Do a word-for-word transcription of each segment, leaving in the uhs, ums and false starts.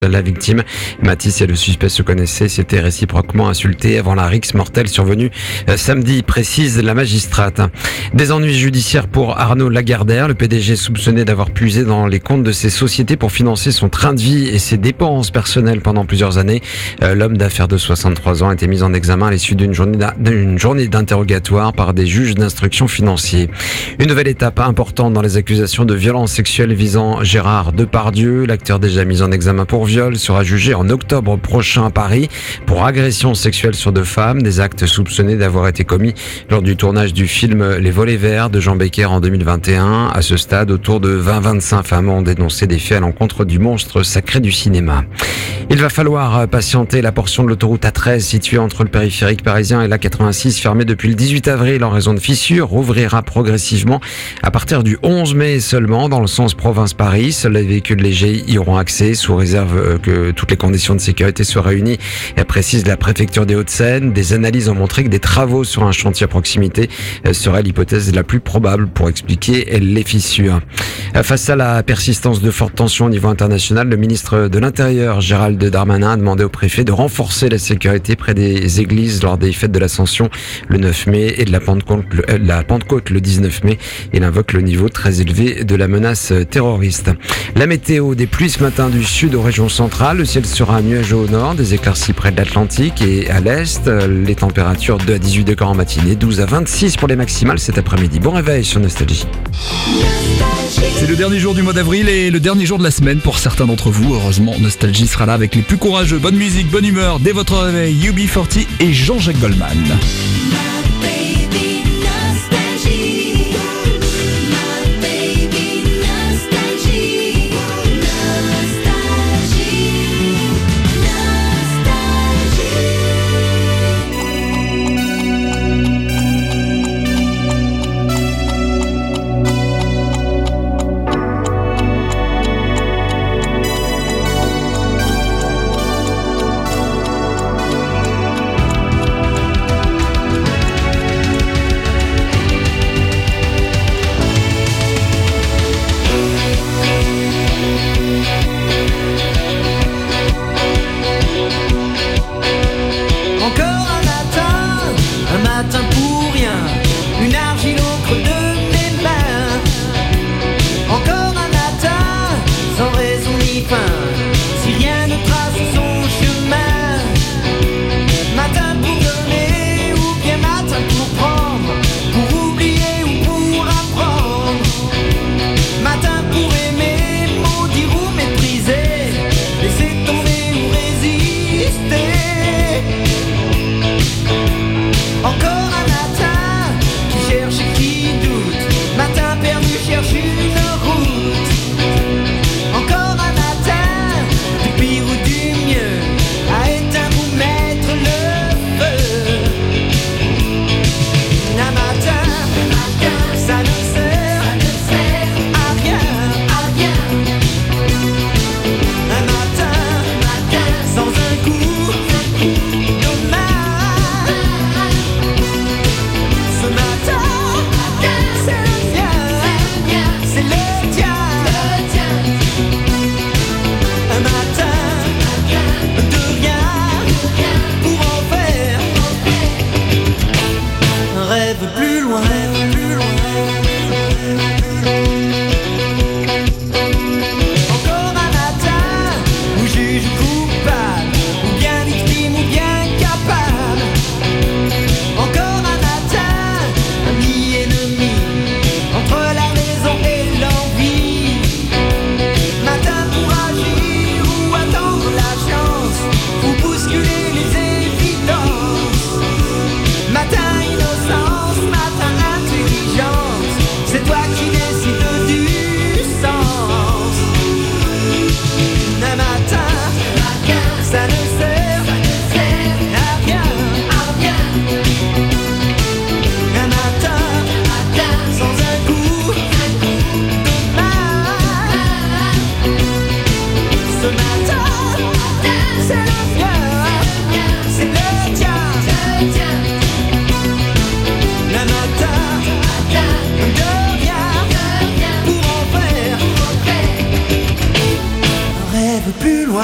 La victime, Mathis et le suspect se connaissaient, s'étaient réciproquement insultés avant la rixe mortelle survenue samedi, précise la magistrate. Des ennuis judiciaires pour Arnaud Lagardère, le P D G soupçonné d'avoir puisé dans les comptes de ses sociétés pour financer son train de vie et ses dépenses personnelles pendant plusieurs années. L'homme d'affaires de soixante-trois ans a été mis en examen à l'issue d'une journée, d'une journée d'interrogatoire par des juges d'instruction financiers. Une nouvelle étape importante dans les accusations de violences sexuelles visant Gérard Depardieu. L'acteur déjà mis en examen pour viol sera jugé en octobre prochain à Paris pour agression sexuelle sur deux femmes, des actes soupçonnés d'avoir été commis lors du tournage du film Les Volets Verts de Jean Becker en deux mille vingt et un. À ce stade, autour de vingt à vingt-cinq femmes ont dénoncé des faits à l'encontre du monstre sacré du cinéma. Il va falloir patienter. La portion de l'autoroute A treize située entre le périphérique parisien et l'A quatre-vingt-six, fermée depuis le dix-huit avril en raison de fissures, rouvrira progressivement à partir du onze mai seulement dans le sens province-Paris. Seuls les véhicules légers y auront accès sous réserve que toutes les conditions de sécurité soient réunies, précise la préfecture des Hauts-de-Seine. Des analyses ont montré que des travaux sur un chantier à proximité seraient l'hypothèse la plus probable pour expliquer les fissures. Face à la persistance de fortes tensions au niveau international, le ministre de l'Intérieur, Gérald Darmanin, a demandé au préfet de renforcer la sécurité près des églises lors des fêtes de l'Ascension le neuf mai et de la Pentecôte le, euh, la Pentecôte le dix-neuf mai. Il invoque le niveau très élevé de la menace terroriste. La météo, des pluies ce matin du sud aux régions centrales. Le ciel sera nuageux au nord, des éclaircies près de l'Atlantique et à l'est. Les températures deux à dix-huit degrés en matinée, douze à vingt-six pour les maximales cet après-midi. Bon réveil sur Nostalgie. C'est le dernier jour du mois d'avril et le dernier jour de la semaine pour certains d'entre vous. Heureusement, Nostalgie sera là avec les plus courageux. Bonne musique, bonne humeur dès votre réveil. U B quarante et Jean-Jacques Goldman. Plus loin.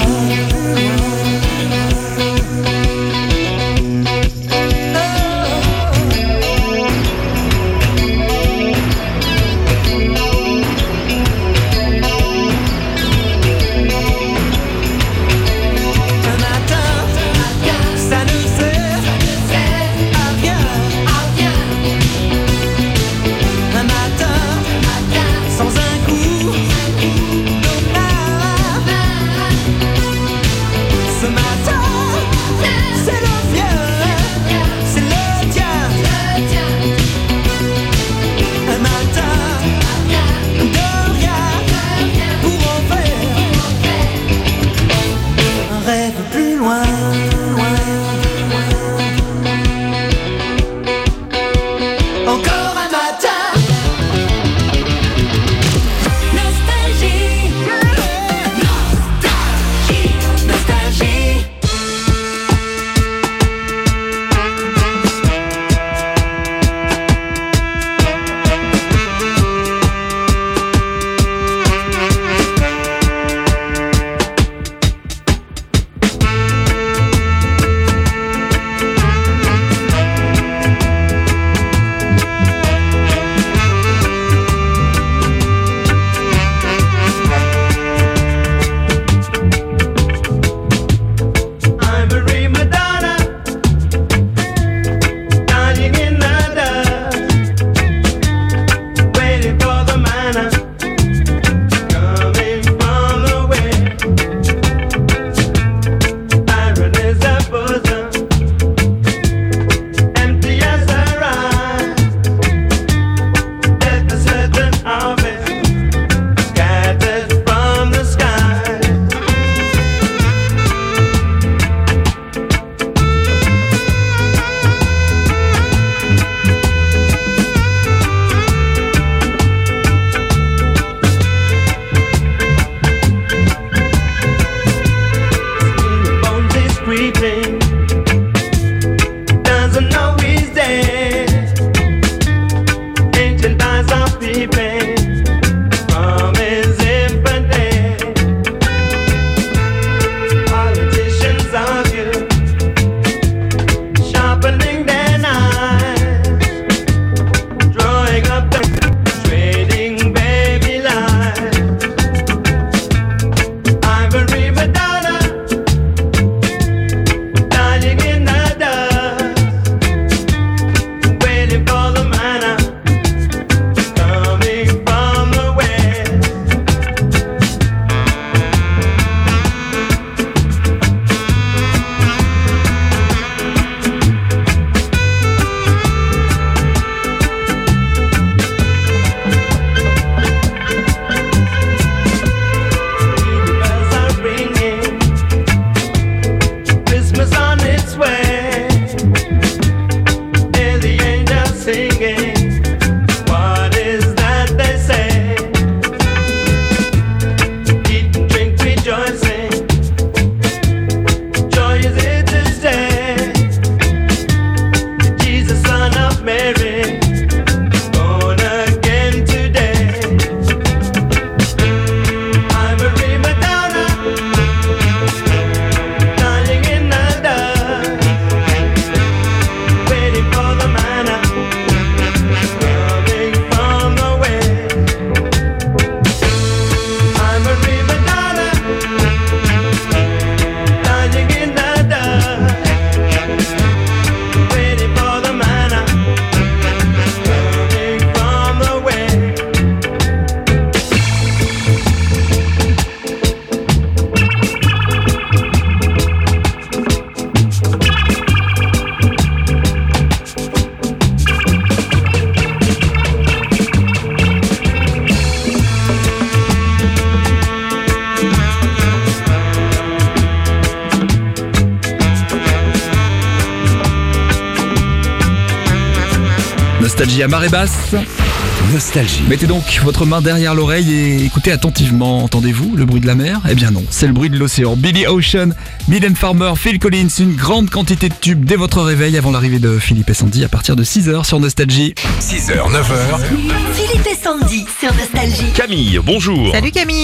Nostalgie à marée basse. Nostalgie. Mettez donc votre main derrière l'oreille et écoutez attentivement. Entendez-vous le bruit de la mer? Eh bien non, c'est le bruit de l'océan. Billy Ocean, Mylène Farmer, Phil Collins, une grande quantité de tubes dès votre réveil avant l'arrivée de Philippe et Sandy à partir de six heures sur Nostalgie. six heures, neuf heures. Philippe et Sandy sur Nostalgie. Camille, bonjour. Salut Camille.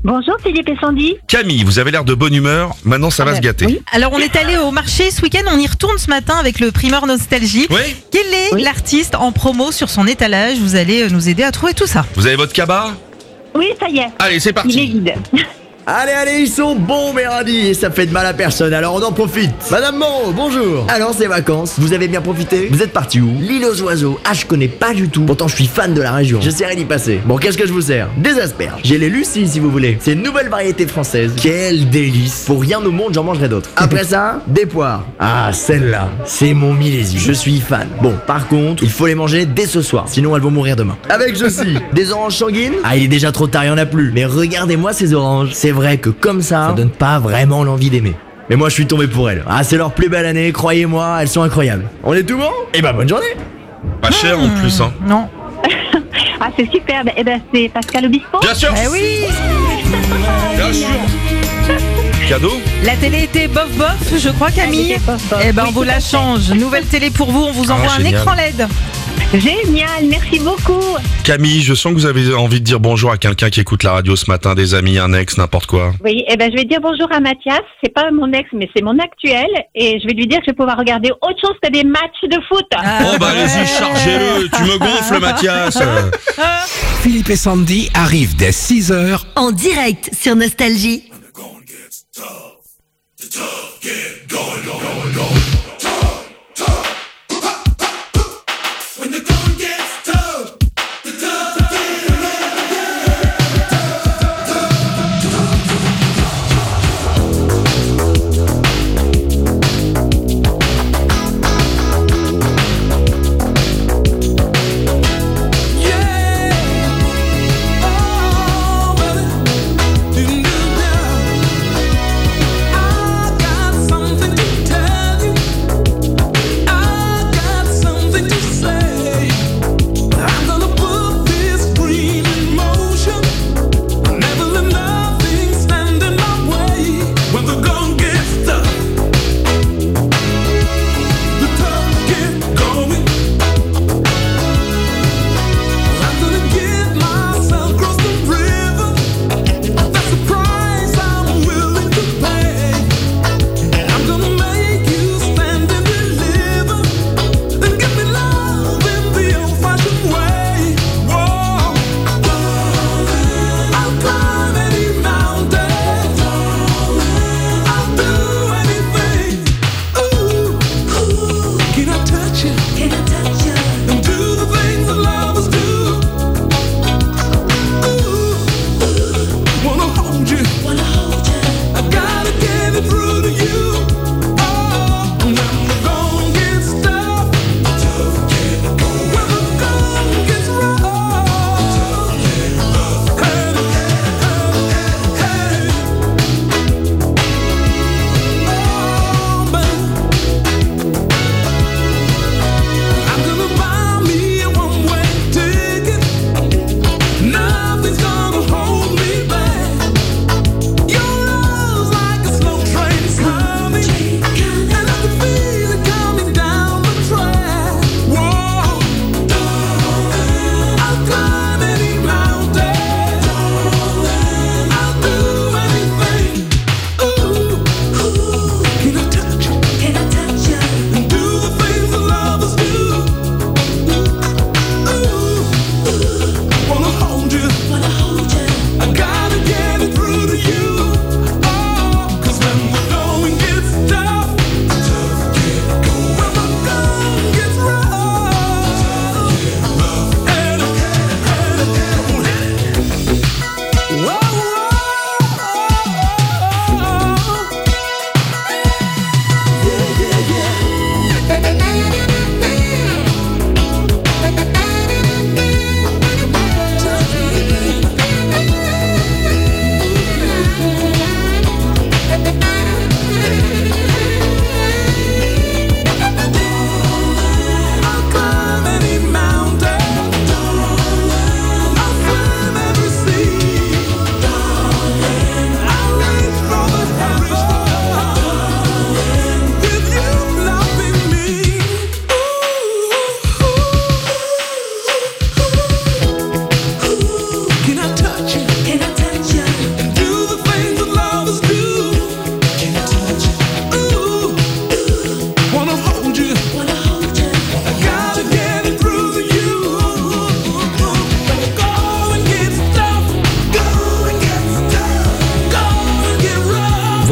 Bonjour Philippe et Sandy. Camille, vous avez l'air de bonne humeur. Maintenant, ça va se gâter. Oui. Alors on est allé au marché ce week-end, on y retourne ce matin avec le primeur Nostalgie. Oui. Quel est Oui. l'artiste en promo sur son étalage? Vous allez nous aider à trouver tout ça. Vous avez votre cabas? Oui, ça y est. Allez, c'est Il est parti. vide. Allez, allez, ils sont bons mes radis et ça fait de mal à personne, alors on en profite. Madame Moreau, bonjour. Alors ces vacances, vous avez bien profité? Vous êtes parti où? L'île aux oiseaux. Ah, je connais pas du tout. Pourtant je suis fan de la région. J'essaierai d'y passer. Bon, qu'est-ce que je vous sers? Des asperges. J'ai les Lucie si vous voulez. C'est une nouvelle variété française. Quel délice. Pour rien au monde, j'en mangerai d'autres. Après ça, des poires. Ah, celle-là, c'est mon millésime. Je suis fan. Bon, par contre, il faut les manger dès ce soir, sinon elles vont mourir demain. Avec ceci, des oranges sanguines. Ah, il est déjà trop tard, il y en a plus. Mais regardez-moi ces oranges. C'est vrai que comme ça, ça donne pas vraiment l'envie d'aimer. Mais moi je suis tombé pour elles. Ah, c'est leur plus belle année, croyez-moi, elles sont incroyables. On est tout bon? Et bah bonne journée. Pas cher en plus, hein. Non. Ah, c'est superbe. Eh ben, c'est Pascal Obispo. Bien sûr. Eh oui. Bien sûr. Cadeau? La télé était bof bof, je crois Camille. Elle était bof bof. Eh ben on Oui, vous tout la à fait. change. Nouvelle télé pour vous, on vous Ah, envoie un génial. écran L E D. Génial, merci beaucoup. Camille, je sens que vous avez envie de dire bonjour à quelqu'un qui écoute la radio ce matin, des amis, un ex, n'importe quoi. Oui, eh ben, je vais dire bonjour à Mathias. C'est pas mon ex, mais c'est mon actuel. Et je vais lui dire que je vais pouvoir regarder autre chose que des matchs de foot. Ah, Oh bah allez-y, ouais. chargez-le, tu me gonfles Mathias. Philippe et Sandy arrivent dès six heures. En direct sur Nostalgie. I got something to tell you.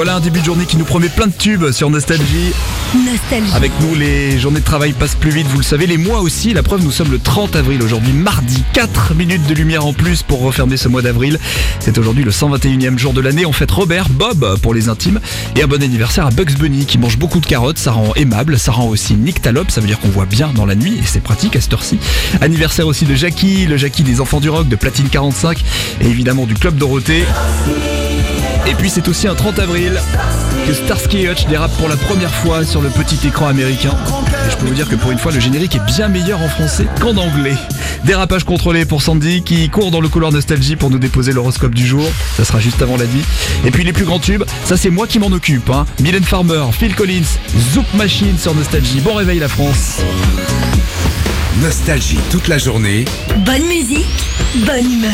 Voilà un début de journée qui nous promet plein de tubes sur Nostalgie. Nostalgie. Avec nous, les journées de travail passent plus vite, vous le savez, les mois aussi. La preuve, nous sommes le trente avril aujourd'hui, mardi. quatre minutes de lumière en plus pour refermer ce mois d'avril. C'est aujourd'hui le cent vingt et unième jour de l'année. On fête Robert, Bob pour les intimes. Et un bon anniversaire à Bugs Bunny qui mange beaucoup de carottes. Ça rend aimable, ça rend aussi nyctalope. Ça veut dire qu'on voit bien dans la nuit et c'est pratique à cette heure-ci. Anniversaire aussi de Jackie, le Jackie des enfants du rock, de Platine quarante-cinq et évidemment du Club Dorothée. Et puis c'est aussi un trente avril que Starsky et Hutch dérape pour la première fois sur le petit écran américain. Et je peux vous dire que pour une fois le générique est bien meilleur en français qu'en anglais. Dérapage contrôlé pour Sandy qui court dans le couloir Nostalgie pour nous déposer l'horoscope du jour. Ça sera juste avant la nuit. Et puis les plus grands tubes, ça c'est moi qui m'en occupe. Hein. Mylène Farmer, Phil Collins, Zouk Machine sur Nostalgie. Bon réveil la France. Nostalgie toute la journée. Bonne musique, bonne humeur.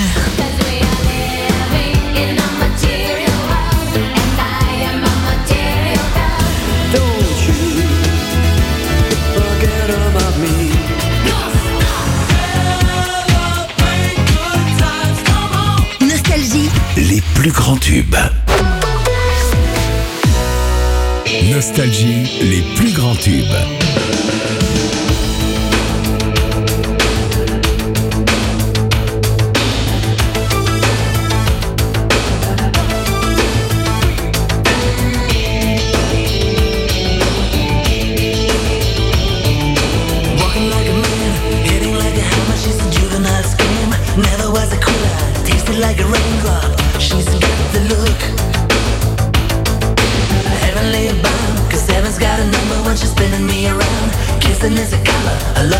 Nostalgie. Les plus grands tubes. Nostalgie, les plus grands tubes. Like a raindrop, she's got the look. Heavenly bound, cause heaven's got a number when she's spinning me around. Kissing is a color, a love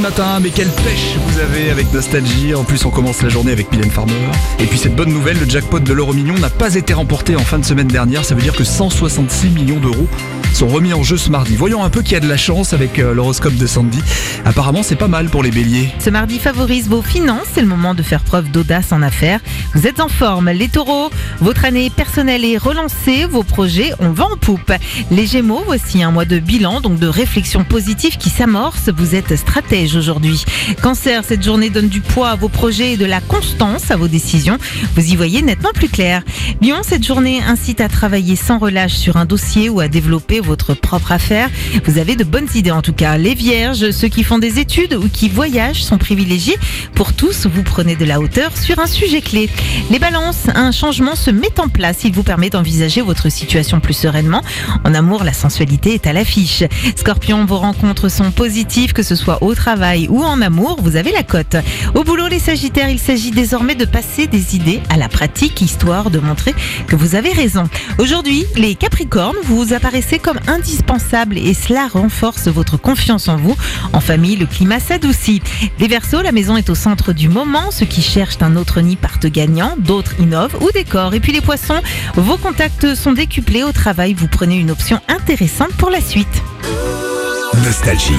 matin, mais quelle pêche vous avez avec Nostalgie. En plus, on commence la journée avec Mylène Farmer. Et puis cette bonne nouvelle, le jackpot de l'euro million n'a pas été remporté en fin de semaine dernière. Ça veut dire que cent soixante-six millions d'euros sont remis en jeu ce mardi. Voyons un peu qui a de la chance avec euh, l'horoscope de Sandy. Apparemment, c'est pas mal pour les béliers. Ce mardi favorise vos finances, c'est le moment de faire preuve d'audace en affaires. Vous êtes en forme, les taureaux, votre année personnelle est relancée, vos projets ont vent en poupe. Les gémeaux, voici un mois de bilan, donc de réflexion positive qui s'amorce, vous êtes stratège aujourd'hui. Cancer, cette journée donne du poids à vos projets et de la constance à vos décisions, vous y voyez nettement plus clair. Lion, cette journée incite à travailler sans relâche sur un dossier ou à développer votre propre affaire. Vous avez de bonnes idées en tout cas. Les vierges, ceux qui font des études ou qui voyagent sont privilégiés. Pour tous, vous prenez de la hauteur sur un sujet clé. Les balances, un changement se met en place. Il vous permet d'envisager votre situation plus sereinement. En amour, la sensualité est à l'affiche. Scorpion, vos rencontres sont positives, que ce soit au travail ou en amour, vous avez la cote. Au boulot, les sagittaires, il s'agit désormais de passer des idées à la pratique, histoire de montrer que vous avez raison. Aujourd'hui, les capricornes, vous apparaissez comme indispensable et cela renforce votre confiance en vous. En famille, le climat s'adoucit. Les Verseaux, la maison est au centre du moment. Ceux qui cherchent un autre nid partent gagnants, d'autres innovent ou décorent. Et puis les Poissons, vos contacts sont décuplés au travail. Vous prenez une option intéressante pour la suite. Nostalgie.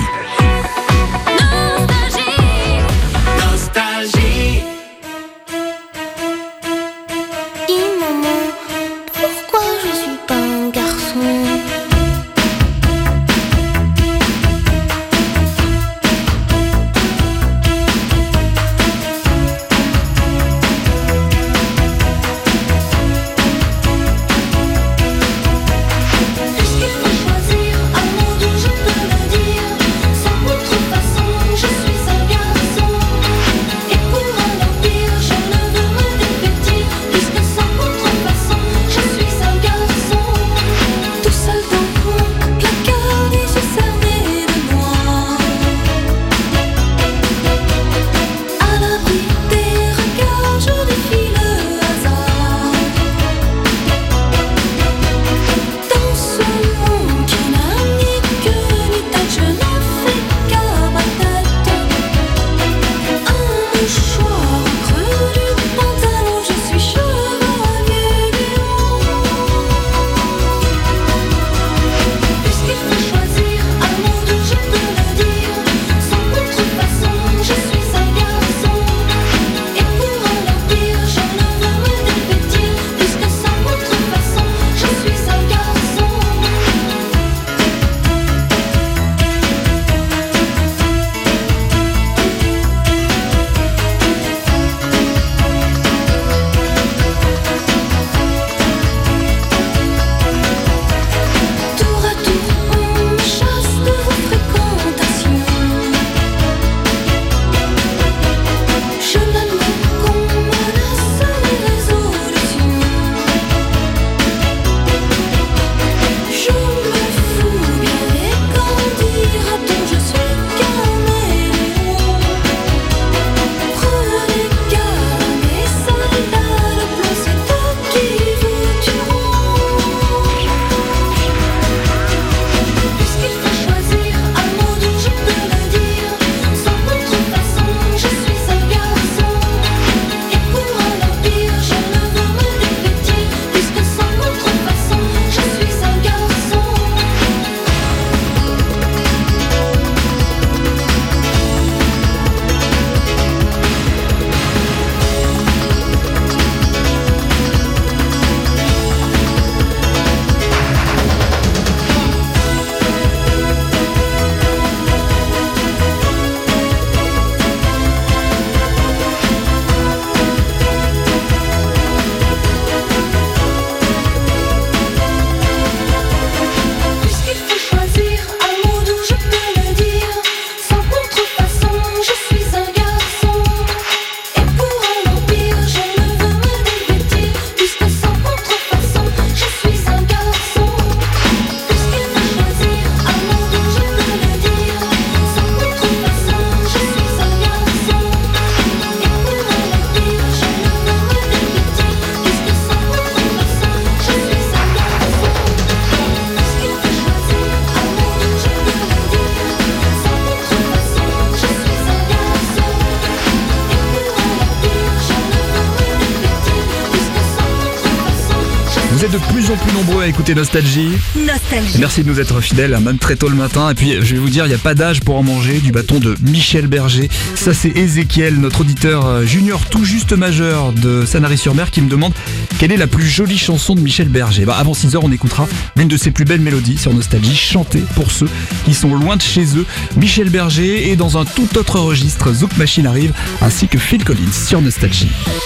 Vous êtes de plus en plus nombreux à écouter Nostalgie. Nostalgie. Merci de nous être fidèles, même très tôt le matin. Et puis, je vais vous dire, il n'y a pas d'âge pour en manger. Du bâton de Michel Berger. Ça, c'est Ézéchiel, notre auditeur junior tout juste majeur de Sanary-sur-Mer, qui me demande quelle est la plus jolie chanson de Michel Berger. Bah, avant six heures, on écoutera l'une de ses plus belles mélodies sur Nostalgie, chantée pour ceux qui sont loin de chez eux. Michel Berger est dans un tout autre registre. Zouk Machine arrive, ainsi que Phil Collins sur Nostalgie.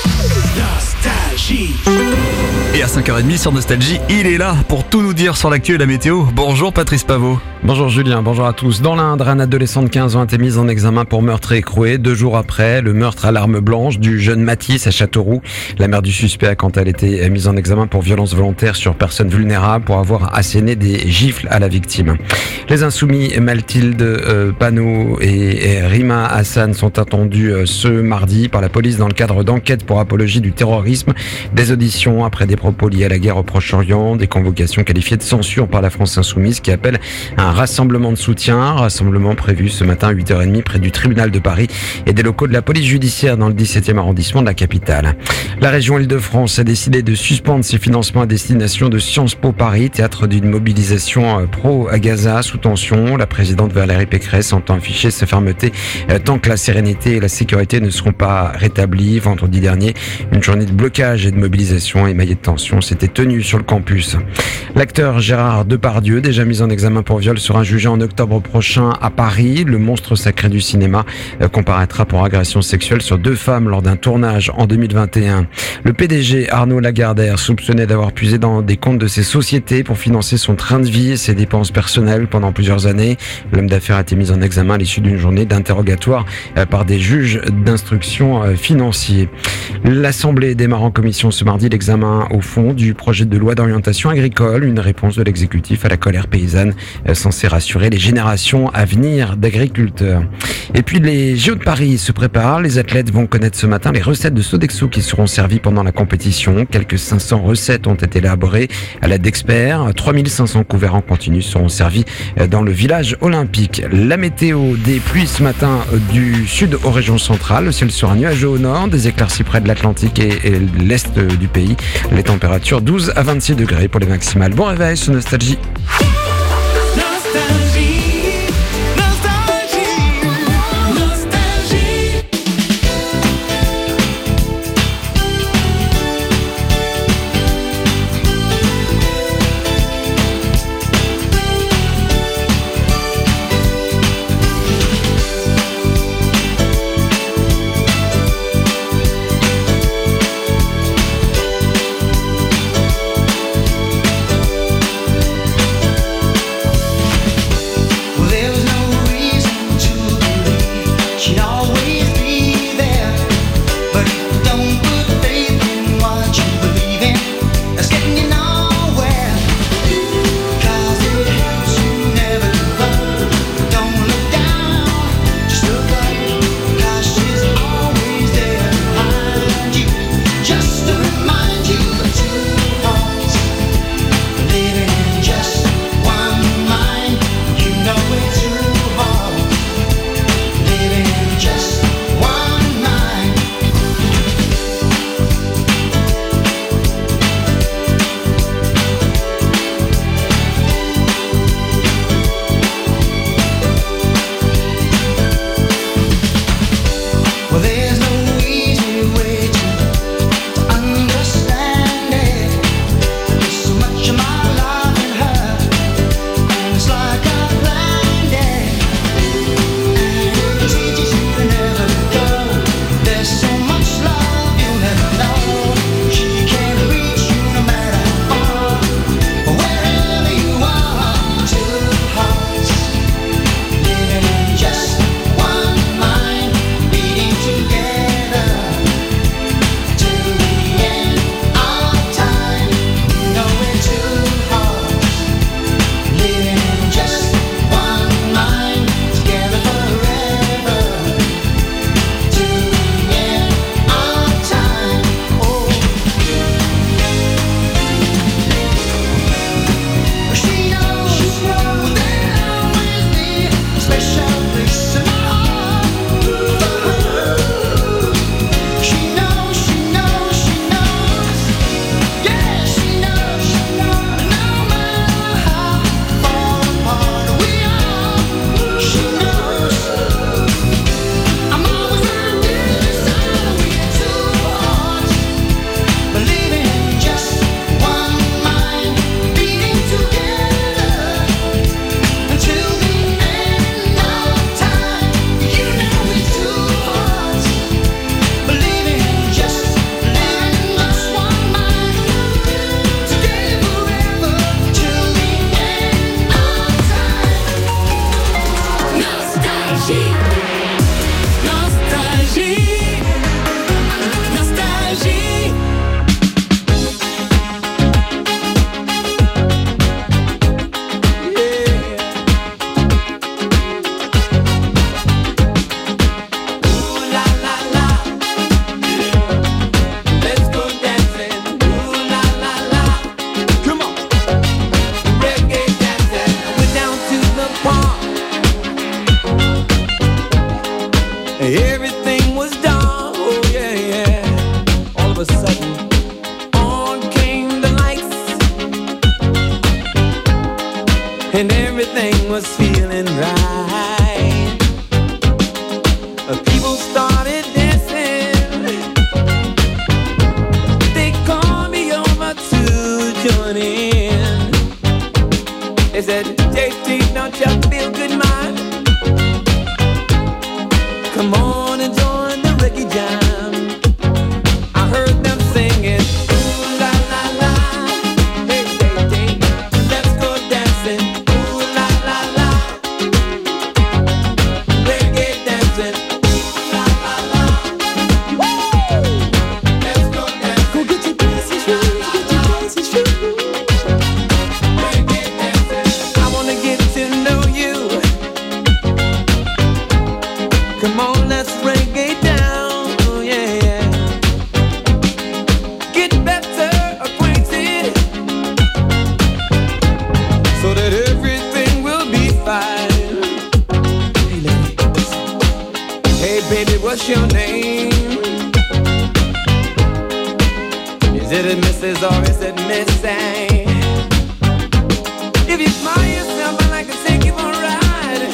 Nostalgie. Et à cinq heures trente sur Nostalgie, il est là pour tout nous dire sur l'actu et la météo. Bonjour Patrice Pavot. Bonjour Julien, bonjour à tous. Dans l'Indre, un adolescent de quinze ans a été mis en examen pour meurtre et écroué. Deux jours après, le meurtre à l'arme blanche du jeune Mathis à Châteauroux. La mère du suspect a quant à elle été mise en examen pour violence volontaire sur personne vulnérable pour avoir asséné des gifles à la victime. Les insoumis Mathilde euh, Panot et, et Rima Hassan sont attendus euh, ce mardi par la police dans le cadre d'enquêtes pour apologie du terrorisme. Des auditions après des propos liés à la guerre au Proche-Orient, des convocations qualifiées de censure par la France insoumise qui appelle à un rassemblement de soutien, un rassemblement prévu ce matin à huit heures trente près du tribunal de Paris et des locaux de la police judiciaire dans le dix-septième arrondissement de la capitale. La région Île-de-France a décidé de suspendre ses financements à destination de Sciences Po Paris, théâtre d'une mobilisation pro à Gaza sous tension. La présidente Valérie Pécresse entend afficher sa fermeté tant que la sérénité et la sécurité ne seront pas rétablies. Vendredi dernier, une journée de blocage et de mobilisation émaillée de tension s'était tenue sur le campus. L'acteur Gérard Depardieu, déjà mis en examen pour viol, sera jugé en octobre prochain à Paris. Le monstre sacré du cinéma comparaîtra pour agression sexuelle sur deux femmes lors d'un tournage en deux mille vingt et un. Le P D G Arnaud Lagardère, soupçonné d'avoir puisé dans des comptes de ses sociétés pour financer son train de vie et ses dépenses personnelles pendant plusieurs années. L'homme d'affaires a été mis en examen à l'issue d'une journée d'interrogatoire par des juges d'instruction financiers. L'Assemblée démarre en commission ce mardi l'examen au fond du projet de loi d'orientation agricole, une réponse de l'exécutif à la colère paysanne censée rassurer les générations à venir d'agriculteurs. Et puis les J O de Paris se préparent. Les athlètes vont connaître ce matin les recettes de Sodexo qui seront servies pendant la compétition. Quelques cinq cents recettes ont été élaborées à l'aide d'experts. trois mille cinq cents couverts en continu seront servis dans le village olympique. La météo, des pluies ce matin du sud aux régions centrales. Le ciel sera nuageux au nord, des éclaircies près de l'Atlantique et, et l'est du pays. Les températures douze à vingt-six degrés pour les maximales. Bon réveil sur Nostalgie. everything was feeling right. Uh, People started dancing. They called me over to join in. They said, J T, don't you feel good, man? Come on and join the reggae jam. I heard them singing, ooh la la la. Hey, hey, hey, let's go dancing. Ooh la la la. Reggae dancing. Ooh la la la. Woo! Let's go dancing. Go get your dancing shoes. Get your dancing shoes. Reggae dancing. I wanna get to know you. Come on, let's reggae down, oh yeah, yeah. Get better acquainted, so that everything will be fine. Hey ladies, hey baby, what's your name? Is it a Missus or is it Missy? If you smile yourself, I'd like to take you for a ride.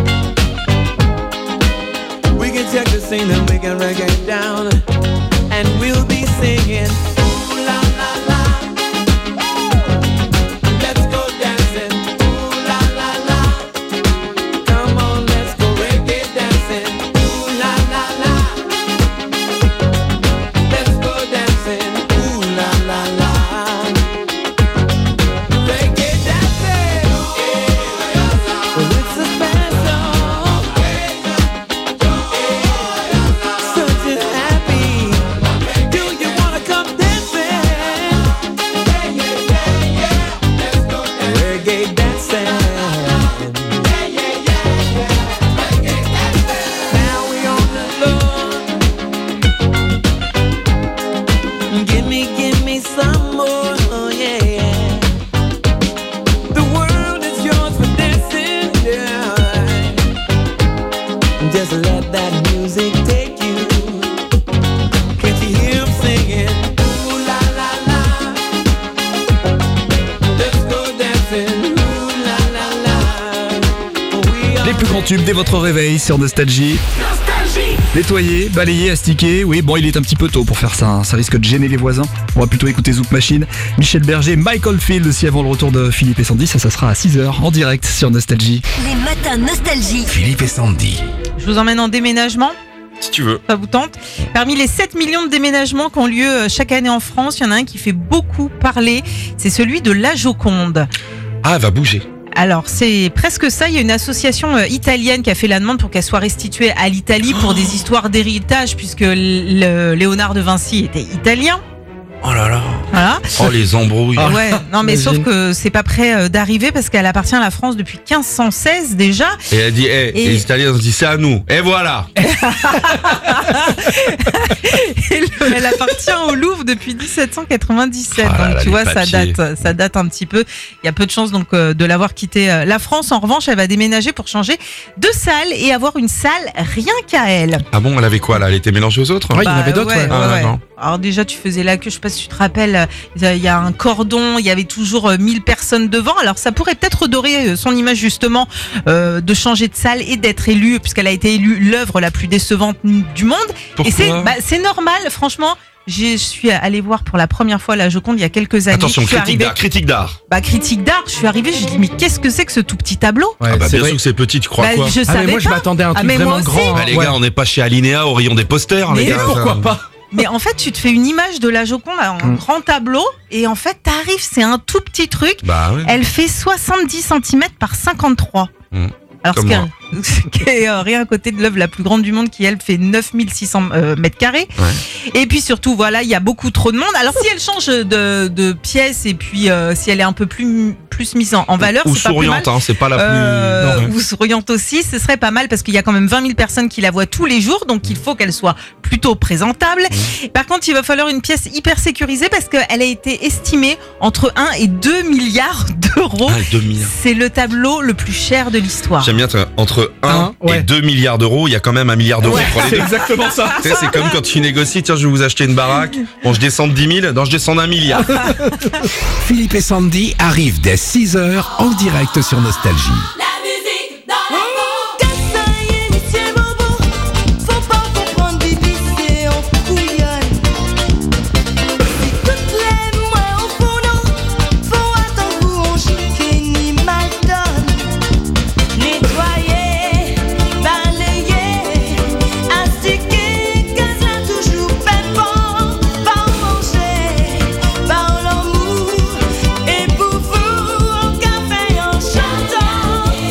We can check the scene and we can reggae down, and we'll be singing ooh la la la. Let's go dancing, ooh la la la. Come on, let's go reggae dancing, ooh la la la. Let's go dancing, ooh la la la. Reggae dancing, well, it's a special. Such a happy. Do you wanna come dancing? Yeah, yeah, yeah, yeah. Let's go dancing. Reggae dancing. Yeah, yeah, yeah, yeah. Reggae dancing. Now we on the floor. Give me, give me some more. Oh, yeah, yeah. The world is yours for dancing. Yeah. Just let that music take you. Can't you hear him singing? Ooh la la la. Let's go dancing. Ooh la la la. We are Les plus grands tubes dès votre réveil sur Nostalgie. Nettoyer, balayer, astiquer. Oui, bon, il est un petit peu tôt pour faire ça, hein. Ça risque de gêner les voisins. On va plutôt écouter Zouk Machine, Michel Berger, Michael Field aussi avant le retour de Philippe et Sandy. Ça, ça sera à six heures en direct sur Nostalgie. Les matins nostalgie. Philippe et Sandy. Je vous emmène en déménagement. Si tu veux. Ça vous tente? Parmi les sept millions de déménagements qui ont lieu chaque année en France, il y en a un qui fait beaucoup parler. C'est celui de la Joconde. Ah, elle va bouger. Alors, c'est presque ça. Il y a une association euh, italienne qui a fait la demande pour qu'elle soit restituée à l'Italie pour des histoires d'héritage, puisque le Léonard de Vinci était italien. Oh là là. Voilà. Oh, les embrouilles. Ah ouais, non mais Imagine. sauf que c'est pas prêt euh, d'arriver parce qu'elle appartient à la France depuis quinze cent seize déjà. Et elle dit, hey, Et- les Italiens ont dit, c'est à nous. Et voilà. Et le- elle appartient au Louvre depuis dix-sept cent quatre-vingt-dix-sept. Ah là donc là, tu les vois, ça papiers. date, ça date un petit peu. Il y a peu de chances donc euh, de l'avoir quitté euh, la France. En revanche, elle va déménager pour changer de salle et avoir une salle rien qu'à elle. Ah bon, elle avait quoi là? Elle était mélangée aux autres? Ouais, il y en avait d'autres, ouais. ouais, Ah, ouais. d'accord. Alors déjà, tu faisais la queue, je sais pas si tu te rappelles, euh, il y a un cordon, il y avait toujours euh, mille personnes devant. Alors ça pourrait peut-être redorer euh, son image justement euh, de changer de salle et d'être élue, puisqu'elle a été élue l'œuvre la plus décevante du monde. Pourquoi? Et c'est bah, c'est normal, franchement. Je suis allée voir pour la première fois la Joconde il y a quelques années. Attention, je suis critique arrivée, d'art, critique d'art. bah, critique d'art. Je suis arrivée, j'ai dit mais qu'est-ce que c'est que ce tout petit tableau? Ouais, Ah bah c'est bien vrai. sûr que c'est petit, tu crois Bah, quoi? je Ah, savais mais moi, je pas. m'attendais à un Ah, truc mais moi vraiment aussi. grand. Bah hein. les Ouais. gars, on n'est pas chez Alinea au rayon des posters, Mais les gars. pourquoi pas? Mais en fait, tu te fais une image de la Joconde, un Mm. grand tableau, et en fait, t'arrives, c'est un tout petit truc. Bah ouais. Elle fait soixante-dix centimètres par cinquante-trois. Mm. Alors, Comme ce qui est, ce qui est, euh, rien à côté de l'œuvre la plus grande du monde qui, elle, fait neuf mille six cents euh, mètres carrés. Ouais. Et puis surtout, voilà, il y a beaucoup trop de monde. Alors, si elle change de, de pièce et puis euh, si elle est un peu plus, plus mise en, en valeur, Ou c'est pas plus mal. souriante, hein, c'est pas la plus. Euh, Non, ouais. ou souriante aussi, ce serait pas mal parce qu'il y a quand même vingt mille personnes qui la voient tous les jours, donc il faut qu'elle soit plutôt présentable. Par contre, il va falloir une pièce hyper sécurisée parce qu'elle a été estimée entre un et deux milliards d'euros. Ah, deux milliards. C'est le tableau le plus cher de l'histoire. J'aime bien, t'as- entre entre un Un, ouais. et deux milliards d'euros, il y a quand même un milliard d'euros entre les C'est deux. exactement ça. Tu sais, c'est comme quand tu négocies, tiens, je vais vous acheter une baraque. Bon, je descends de dix mille, non, je descends d'un milliard. Philippe et Sandy arrivent dès six heures en direct sur Nostalgie. La musique dans les mots. Que ça y est, monsieur Bobo, faut pas comprendre Bibi, c'est en couillonne. Si toutes les mois au fond, faut attendre vous on chique ni mal donne. Nettoyer, balayer, astiquer, gazin toujours pépant. Par manger, par l'amour, et pour vous, au café en chantant.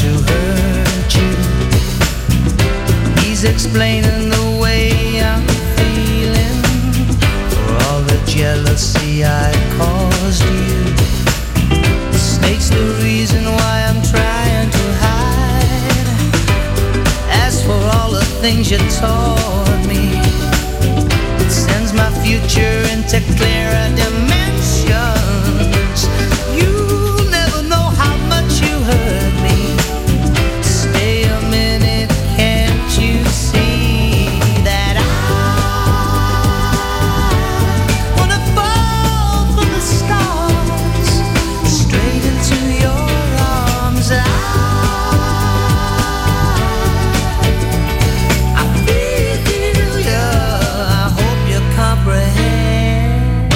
to hurt you. He's explaining the way I'm feeling for all the jealousy I caused you. The snake's the reason why I'm trying to hide. As for all the things you taught me, it sends my future into clearer dimensions. You'll never know how much you hurt me. Stay a minute, can't you see that I wanna fall from the stars straight into your arms? I I feel you, I hope you comprehend.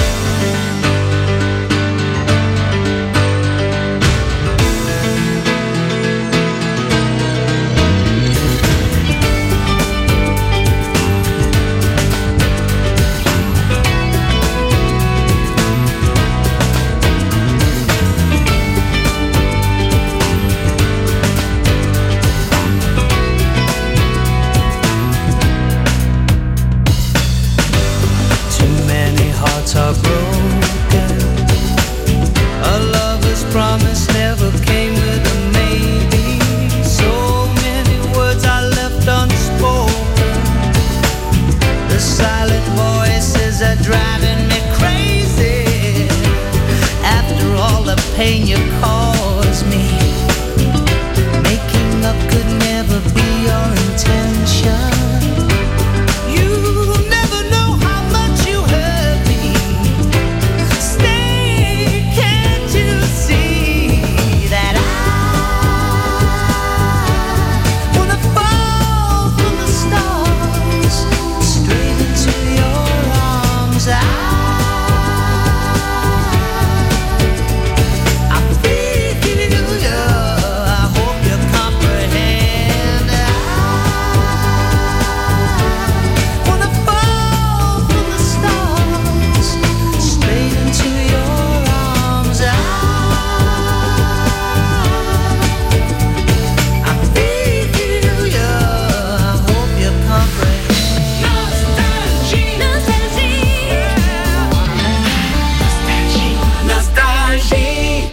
Too many hearts are broken. A lover's promise never came with a maybe. So many words are left unspoken. The silent voices are driving me crazy. After all the pain you caused me, making up could never be your intention. You'll never know how much you hurt me. Stay, can't you see that I wanna fall from the stars straight into your arms? I I feel you, I hope you comprehend. I wanna fall from the stars straight into your arms. I I feel you, I hope you comprehend. Nostalgie, nostalgie, nostalgie.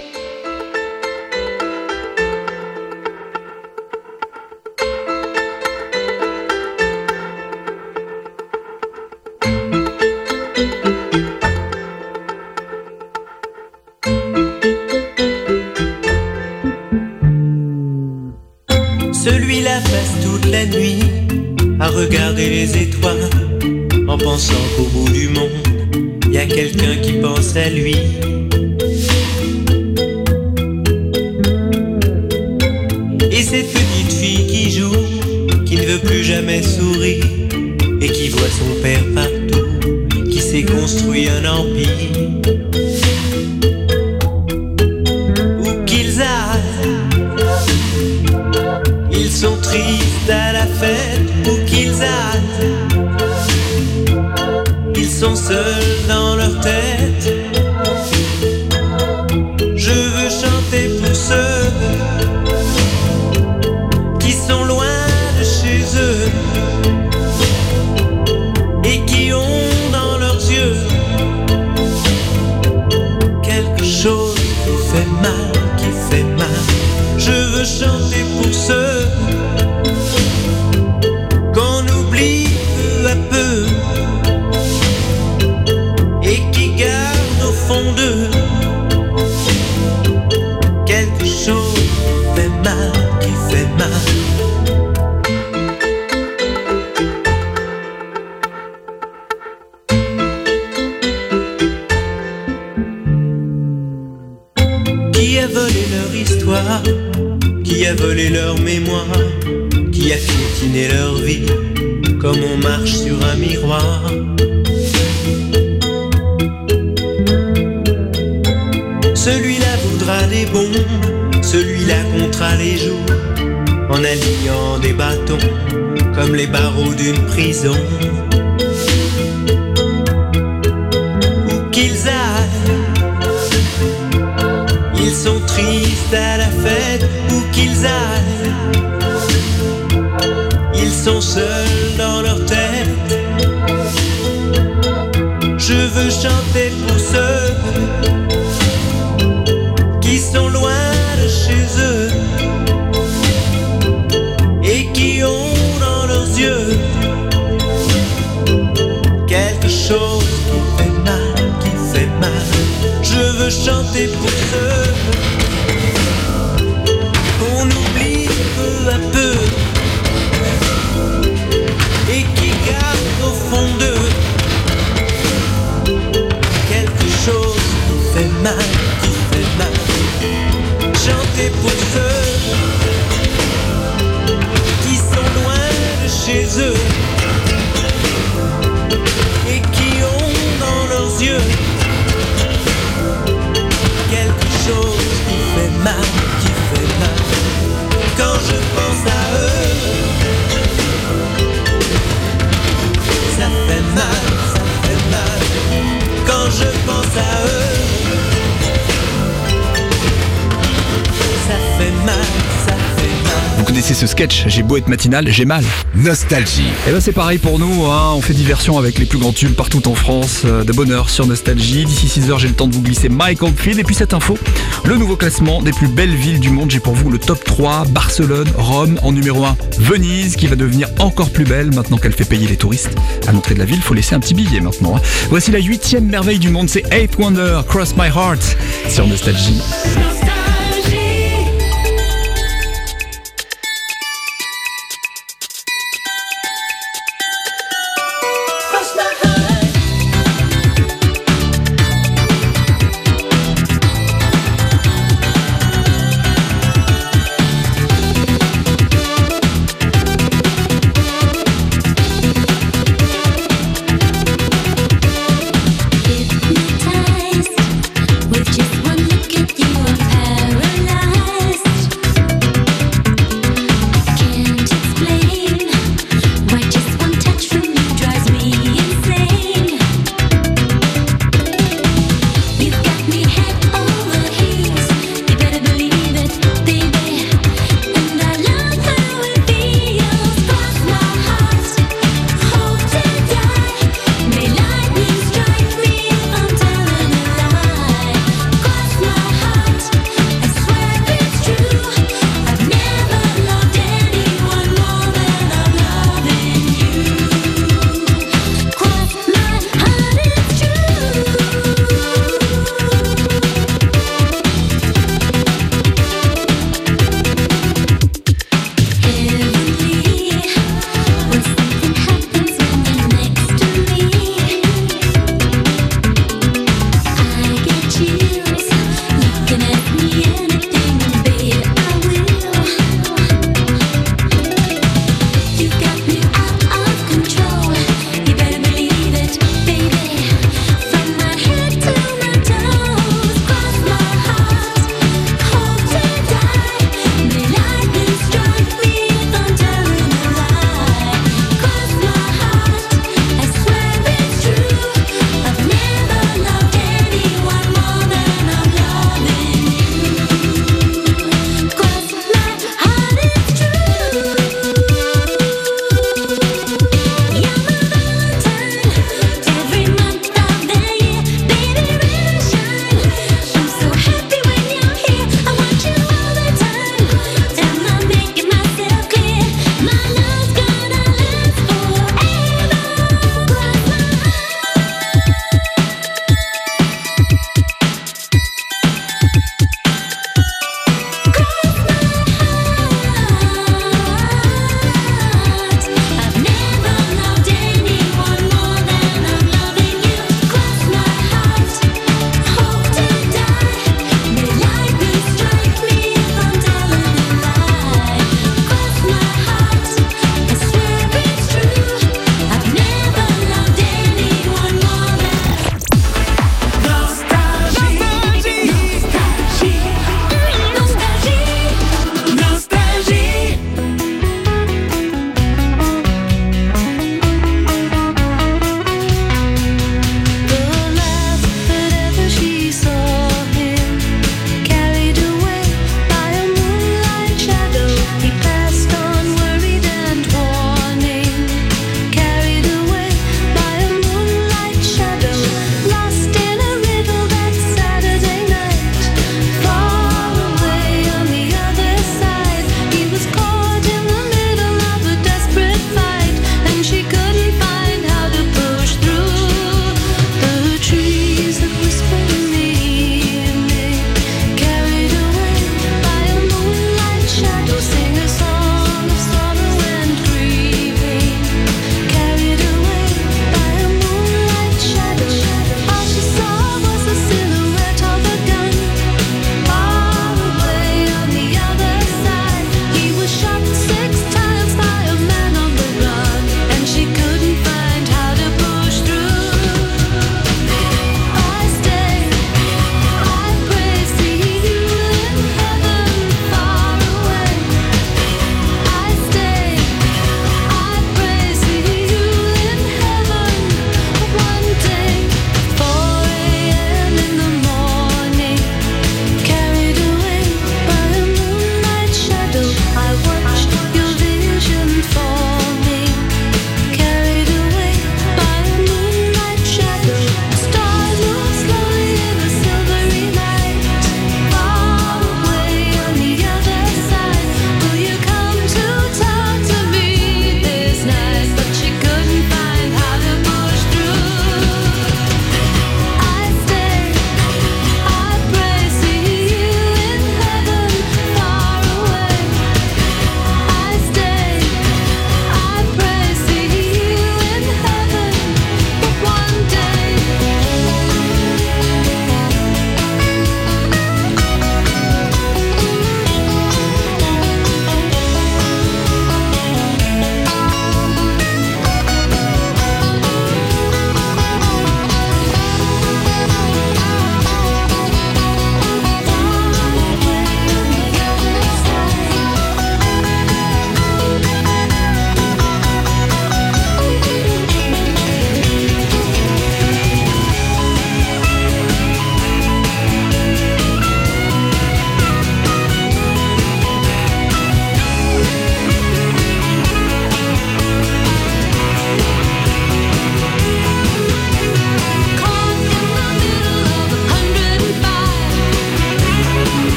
Celui-là passe toute la nuit à regarder les étoiles, en pensant qu'au bout du monde, y a quelqu'un qui pense à lui. Et cette petite fille qui joue, qui ne veut plus jamais sourire, et qui voit son père partout, qui s'est construit un empire. Où qu'ils aillent, ils sont tristes à la fête. Où qu'ils aillent, ils sont seuls dans leur tête. Je veux chanter pour ceux qui sont loin de chez eux et qui ont dans leurs yeux quelque chose qui fait mal, qui fait mal. Je veux chanter pour ceux qu'on oublie peu à peu et qui gardent au fond d'eux quelque chose qui fait mal, qui fait mal. Qui a volé leur histoire, qui a volé leur mémoire, qui a piétiné leur vie, comme on marche sur un miroir. Celui-là voudra des bombes, celui-là comptera les jours, en alignant des bâtons, comme les barreaux d'une prison. Où qu'ils aillent, Ils sont tristes à la fête où qu'ils aillent. Ils sont seuls dans leur tête. Je veux chanter pour ceux qui sont loin de chez eux et qui ont dans leurs yeux quelque chose qui fait mal, qui fait mal. Je veux chanter pour ceux qu'on oublie peu à peu et qui gardent au fond d'eux quelque chose qui fait mal, qui fait mal. Chanter pour ceux qui sont loin de chez eux et qui ont dans leurs yeux quelque chose qui fait mal, qui fait mal. Quand je pense à eux, ça fait mal, ça fait mal. Quand je pense à eux, ça fait mal, ça fait mal. Vous connaissez ce sketch, j'ai beau être matinal, j'ai mal. Nostalgie. Et ben c'est pareil pour nous, hein. On fait diversion avec les plus grands tubes partout en France, euh, de bonne heure sur Nostalgie. D'ici six heures, j'ai le temps de vous glisser Mike Oldfield. Et puis cette info, le nouveau classement des plus belles villes du monde. J'ai pour vous le top trois, Barcelone, Rome, en numéro un, Venise, qui va devenir encore plus belle maintenant qu'elle fait payer les touristes. À l'entrée de la ville, faut laisser un petit billet maintenant, hein. Voici la huitième merveille du monde, c'est Eighth Wonder, Cross My Heart, sur Nostalgie. With just one look at you, I'm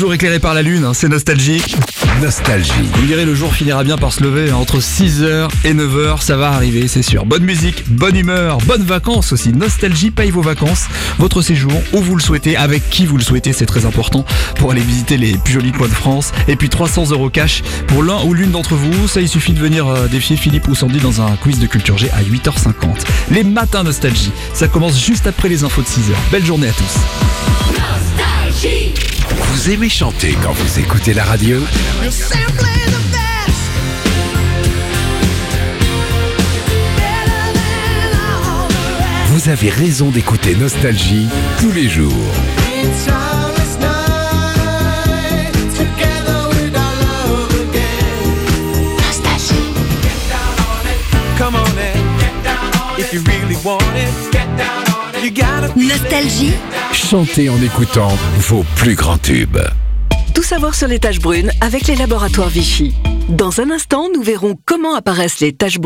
jour éclairé par la lune, hein, c'est Nostalgie. Nostalgie. Vous me direz, le jour finira bien par se lever, hein, entre six heures et neuf heures, ça va arriver, c'est sûr. Bonne musique, bonne humeur, bonnes vacances aussi. Nostalgie paye vos vacances, votre séjour, où vous le souhaitez, avec qui vous le souhaitez, c'est très important pour aller visiter les plus jolis coins de France. Et puis trois cents euros cash pour l'un ou l'une d'entre vous. Ça, il suffit de venir euh, défier Philippe ou Sandy dans un quiz de Culture G à huit heures cinquante. Les matins Nostalgie, ça commence juste après les infos de six heures. Belle journée à tous. Nostalgie. Vous aimez chanter quand vous écoutez la radio? Vous avez raison d'écouter Nostalgie tous les jours. Nostalgie. Chantez en écoutant vos plus grands tubes. Tout savoir sur les taches brunes avec les laboratoires Vichy. Dans un instant, nous verrons comment apparaissent les taches brunes.